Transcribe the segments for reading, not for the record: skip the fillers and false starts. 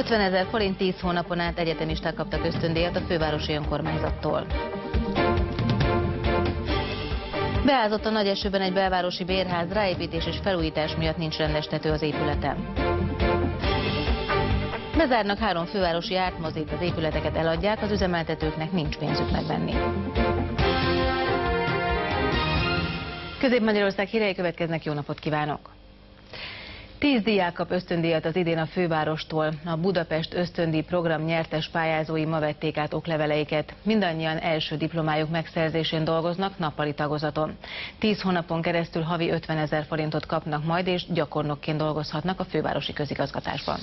50 000 forint 10 hónapon át egyetemisták kaptak ösztöndíjat a fővárosi önkormányzattól. Beázott a nagy esőben egy belvárosi bérház, ráépítés és felújítás miatt nincs rendes tető az épületen. Bezárnak 3 fővárosi ártmozit, az épületeket eladják, az üzemeltetőknek nincs pénzük megvenni. Közép-Magyarország hírei következnek, jó napot kívánok! 10 diák kap ösztöndíjat az idén a fővárostól. A Budapest ösztöndíj program nyertes pályázói ma vették át okleveleiket. Mindannyian első diplomájuk megszerzésén dolgoznak nappali tagozaton. 10 hónapon keresztül havi 50 000 forintot kapnak majd, és gyakornokként dolgozhatnak a fővárosi közigazgatásban.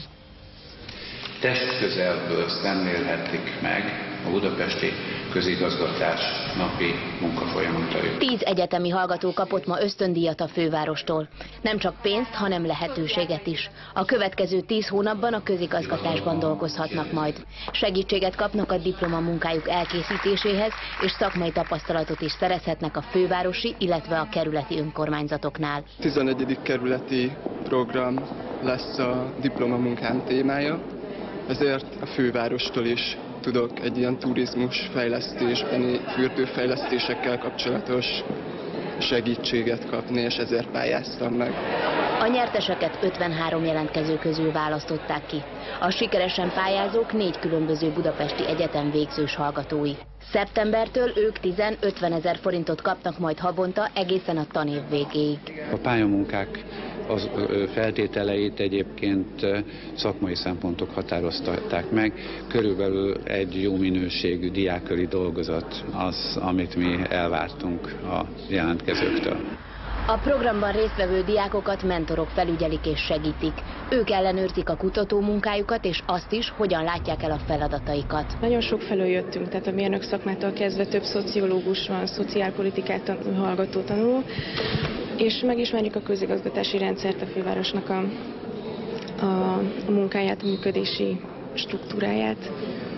Testközelből szemlélhetik meg a budapesti közigazgatás napi munkafolyamatait. 10 egyetemi hallgató kapott ma ösztöndíjat a fővárostól. Nem csak pénzt, hanem lehetőséget is. A következő 10 hónapban a közigazgatásban dolgozhatnak majd. Segítséget kapnak a diplomamunkájuk elkészítéséhez, és szakmai tapasztalatot is szerezhetnek a fővárosi, illetve a kerületi önkormányzatoknál. 11. kerületi program lesz a diplomamunkám témája. Ezért a fővárostól is tudok egy ilyen turizmus fejlesztésbeni, fürdőfejlesztésekkel kapcsolatos segítséget kapni, és ezért pályáztam meg. A nyerteseket 53 jelentkező közül választották ki. A sikeresen pályázók 4 különböző budapesti egyetem végzős hallgatói. Szeptembertől ők 10-50 000 forintot kapnak majd havonta egészen a tanév végéig. A pályamunkák az feltételeit egyébként szakmai szempontok határoztatták meg. Körülbelül egy jó minőségű diákköri dolgozat az, amit mi elvártunk a jelentkezőktől. A programban résztvevő diákokat mentorok felügyelik és segítik. Ők ellenőrzik a kutatómunkájukat és azt is, hogyan látják el a feladataikat. Nagyon sok felől jöttünk, tehát a mérnök szakmától kezdve több szociológus van, szociálpolitikát hallgató tanuló, és megismerjük a közigazgatási rendszert, a fővárosnak a munkáját, a működési struktúráját.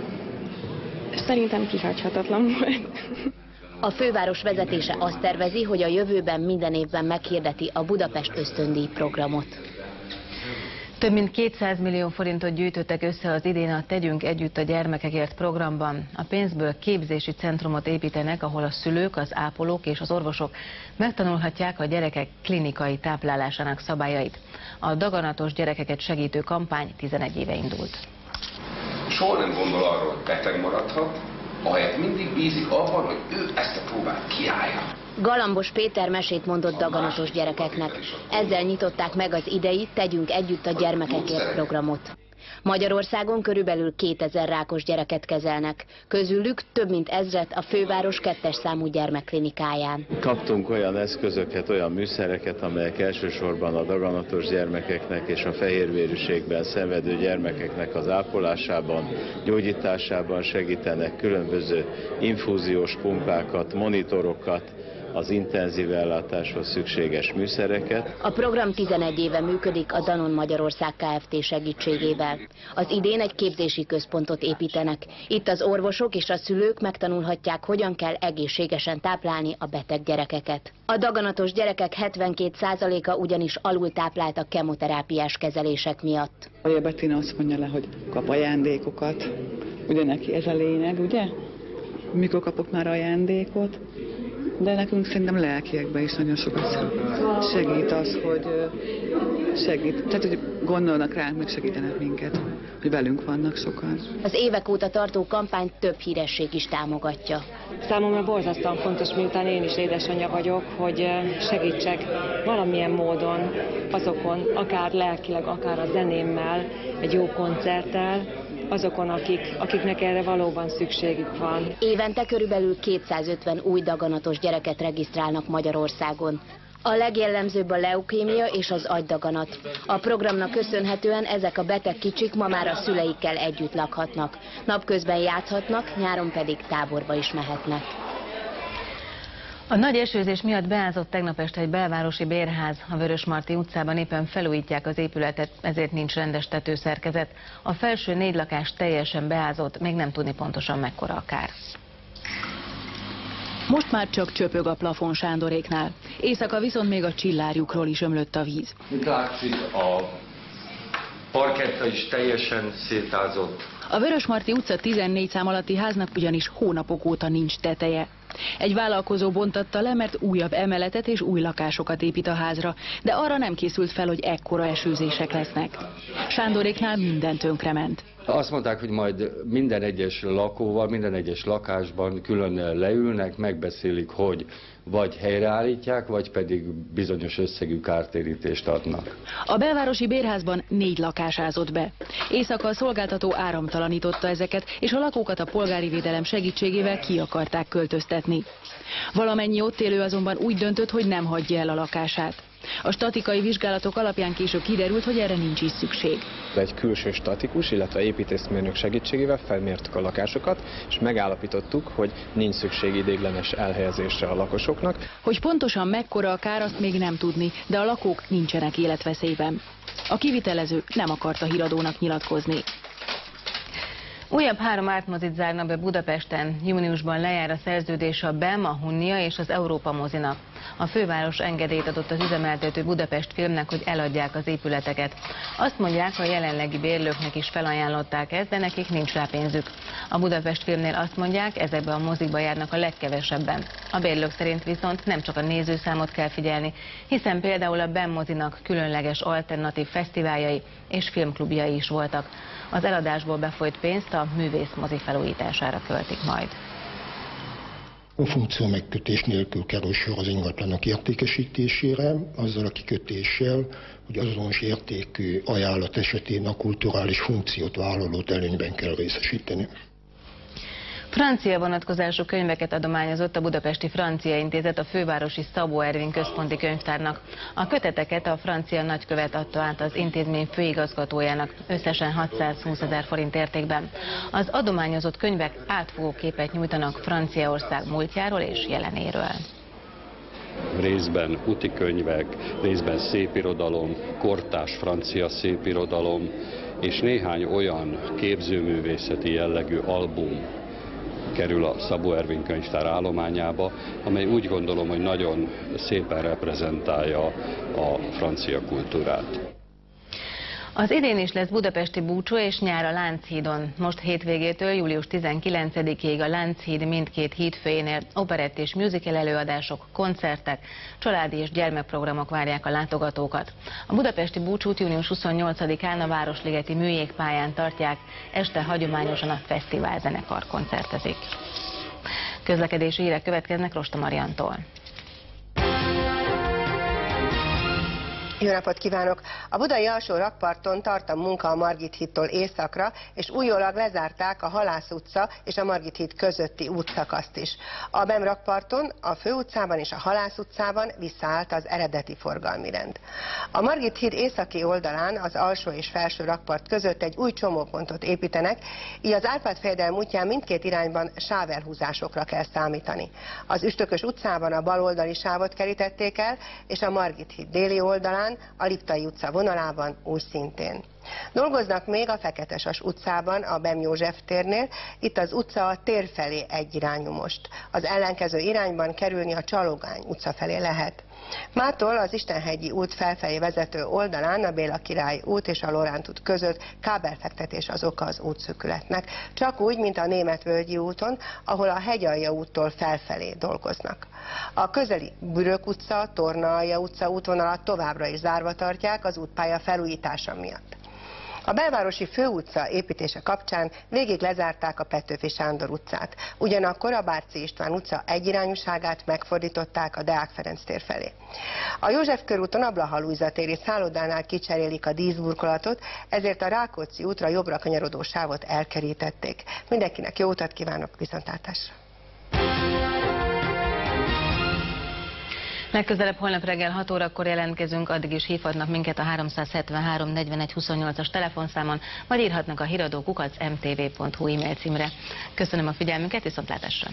Szerintem kihagyhatatlan volt. A főváros vezetése azt tervezi, hogy a jövőben minden évben meghirdeti a Budapest ösztöndíj programot. Több mint 200 millió forintot gyűjtöttek össze az idén a Tegyünk Együtt a Gyermekekért programban. A pénzből képzési centrumot építenek, ahol a szülők, az ápolók és az orvosok megtanulhatják a gyerekek klinikai táplálásának szabályait. A daganatos gyerekeket segítő kampány 11 éve indult. Soha nem gondol arról, hogy beteg maradhat, ahelyett mindig bízik abban, hogy ő ezt a próbát kiállja. Galambos Péter mesét mondott daganatos gyerekeknek. Ezzel nyitották meg az idei Tegyünk Együtt a Gyermekekért programot. Magyarországon körülbelül 2000 rákos gyereket kezelnek. Közülük több mint 1000 a főváros 2-es számú gyermekklinikáján. Kaptunk olyan eszközöket, olyan műszereket, amelyek elsősorban a daganatos gyermekeknek és a fehérvérűségben szenvedő gyermekeknek az ápolásában, gyógyításában segítenek, különböző infúziós pumpákat, monitorokat, az intenzív ellátáshoz szükséges műszereket. A program 11 éve működik a Danon Magyarország Kft. Segítségével. Az idén egy képzési központot építenek. Itt az orvosok és a szülők megtanulhatják, hogyan kell egészségesen táplálni a beteg gyerekeket. A daganatos gyerekek 72%-a ugyanis alultáplált a kemoterápiás kezelések miatt. A Bettina azt mondja le, hogy kap ajándékokat. Ugye neki ez a lényeg, ugye? Mikor kapok már ajándékot? De nekünk szerintem lelkiekben is nagyon sokat segít az, hogy tehát hogy gondolnak ránk, meg segítenek minket, hogy velünk vannak sokan. Az évek óta tartó kampányt több híresség is támogatja. Számomra borzasztóan fontos, miután én is édesanyja vagyok, hogy segítsek valamilyen módon azokon, akár lelkileg, akár a zenémmel, egy jó koncerttel, azokon, akiknek erre valóban szükségük van. Évente körülbelül 250 új daganatos gyereket regisztrálnak Magyarországon. A legjellemzőbb a leukémia és az agydaganat. A programnak köszönhetően ezek a beteg kicsik ma már a szüleikkel együtt lakhatnak. Napközben játszhatnak, nyáron pedig táborba is mehetnek. A nagy esőzés miatt beázott tegnap este egy belvárosi bérház. A Vörösmarty utcában éppen felújítják az épületet, ezért nincs rendes tetőszerkezet. A felső 4 lakás teljesen beázott, még nem tudni pontosan mekkora a kár. Most már csak csöpög a plafon Sándoréknál. Éjszaka viszont még a csillárjukról is ömlött a víz. Itt látszik a parketta is teljesen szétázott. A Vörösmarty utca 14 szám alatti háznak ugyanis hónapok óta nincs teteje. Egy vállalkozó bontatta le, mert újabb emeletet és új lakásokat épít a házra, de arra nem készült fel, hogy ekkora esőzések lesznek. Sándoréknál minden tönkrement. Azt mondták, hogy majd minden egyes lakóval, minden egyes lakásban külön leülnek, megbeszélik, hogy vagy helyreállítják, vagy pedig bizonyos összegű kártérítést adnak. A belvárosi bérházban 4 lakás ázott be. Éjszaka a szolgáltató áramtalanította ezeket, és a lakókat a polgári védelem segítségével ki akarták költöztetni. Valamennyi ott élő azonban úgy döntött, hogy nem hagyja el a lakását. A statikai vizsgálatok alapján később kiderült, hogy erre nincs is szükség. Egy külső statikus, illetve építészmérnök segítségével felmértük a lakásokat, és megállapítottuk, hogy nincs szükség ideiglenes elhelyezésre a lakosoknak. Hogy pontosan mekkora a kár, azt még nem tudni, de a lakók nincsenek életveszélyben. A kivitelező nem akart a híradónak nyilatkozni. Újabb 3 ártmozit zárna be Budapesten. Júniusban lejár a szerződés a BEM, a Hunnia és az Európa mozinak. A főváros engedélyt adott az üzemeltető Budapest Filmnek, hogy eladják az épületeket. Azt mondják, a jelenlegi bérlőknek is felajánlották ezt, de nekik nincs rá pénzük. A Budapest Filmnél azt mondják, ezekbe a mozikba járnak a legkevesebben. A bérlők szerint viszont nem csak a nézőszámot kell figyelni, hiszen például a BEM mozinak különleges alternatív fesztiváljai és filmklubjai is voltak. Az eladásból befolyt pénzt a művész mozi felújítására költik majd. A funkció megkötés nélkül kerül sor az ingatlanok értékesítésére, azzal a kikötéssel, hogy azonos értékű ajánlat esetén a kulturális funkciót vállalót előnyben kell részesíteni. Francia vonatkozású könyveket adományozott a Budapesti Francia Intézet a fővárosi Szabó Ervin központi könyvtárnak. A köteteket a francia nagykövet adta át az intézmény főigazgatójának, összesen 620 000 forint értékben. Az adományozott könyvek átfogó képet nyújtanak Franciaország múltjáról és jelenéről. Részben úti könyvek, részben szépirodalom, kortárs francia szépirodalom, és néhány olyan képzőművészeti jellegű album kerül a Szabó Ervin könyvtár állományába, amely úgy gondolom, hogy nagyon szépen reprezentálja a francia kultúrát. Az idén is lesz budapesti búcsú és nyár a Lánchídon. Most hétvégétől július 19-ig a Lánchíd mindkét hídfőjénél operett és musical előadások, koncertek, családi és gyermekprogramok várják a látogatókat. A budapesti búcsút június 28-án a Városligeti Műjégpályán tartják, este hagyományosan a fesztiválzenekar koncertezik. Közlekedési hírek következnek Rosta Mariantól. Jó napot kívánok! A budai alsó rakparton tart a munka a Margit hídtól északra, és újólag lezárták a Halász utca és a Margit híd közötti útszakaszt is. A BEM rakparton, a Főutcában és a Halász utcában visszaállt az eredeti forgalmi rend. A Margit híd északi oldalán az alsó és felső rakpart között egy új csomópontot építenek, így az Árpád-fejedelem útján mindkét irányban sávelhúzásokra kell számítani. Az Üstökös utcában a baloldali sávot kerítették el, és a Margit híd déli oldalán, a Liptai utca vonalában úgy szintén. Dolgoznak még a Feketesas utcában, a Bem József térnél, itt az utca a tér felé egyirányú most. Az ellenkező irányban kerülni a Csalogány utca felé lehet. Mától az Istenhegyi út felfelé vezető oldalán a Béla Király út és a Loránd út között kábelfektetés az oka az útszűkületnek, csak úgy, mint a Németvölgyi úton, ahol a Hegyalja úttól felfelé dolgoznak. A közeli Bürök utca, Tornaalja utca útvonalat továbbra is zárva tartják az útpálya felújítása miatt. A belvárosi főutca építése kapcsán végig lezárták a Petőfi Sándor utcát. Ugyanakkor a Bárci István utca egyirányúságát megfordították a Deák Ferenc tér felé. A József körúton a Blaha Lujza téri szállodánál kicserélik a díszburkolatot, ezért a Rákóczi útra jobbra kanyarodó sávot elkerítették. Mindenkinek jó utat kívánok, viszontlátásra! Legközelebb holnap reggel 6 órakor jelentkezünk, addig is hívhatnak minket a 373 41 28-as telefonszámon, vagy írhatnak a híradó@mtv.hu e-mail címre. Köszönöm a figyelmünket, viszontlátásra!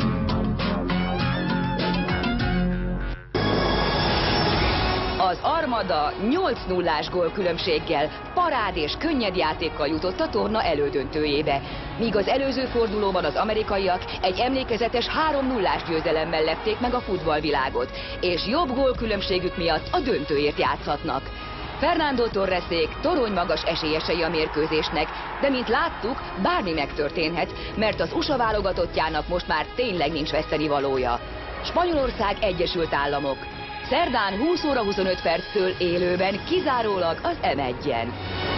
Az Arma Kanada 8-0-ás gólkülönbséggel, parád és könnyed játékkal jutott a torna elődöntőjébe. Míg az előző fordulóban az amerikaiak egy emlékezetes 3-0-ás győzelemmel lepték meg a futballvilágot, és jobb gólkülönbségük miatt a döntőért játszhatnak. Fernando Torresék torony magas esélyesei a mérkőzésnek, de mint láttuk, bármi megtörténhet, mert az USA válogatottjának most már tényleg nincs vesztenivalója. Spanyolország, Egyesült Államok. Szerdán 20 óra 25 perctől élőben kizárólag az M1-en.